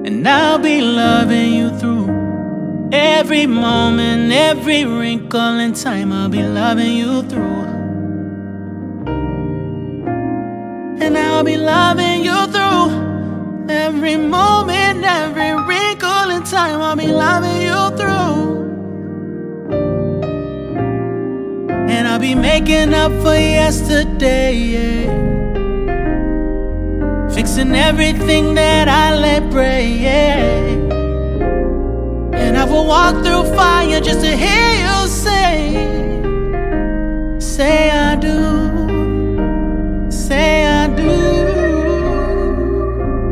And I'll be loving you through every moment, every wrinkle in time. I'll be loving you through. And I'll be loving you through every moment, every wrinkle in time. I'll be loving you through. And I'll be making up for yesterday, yeah. Fixing everything that I let break, yeah. And I will walk through fire just to hear you say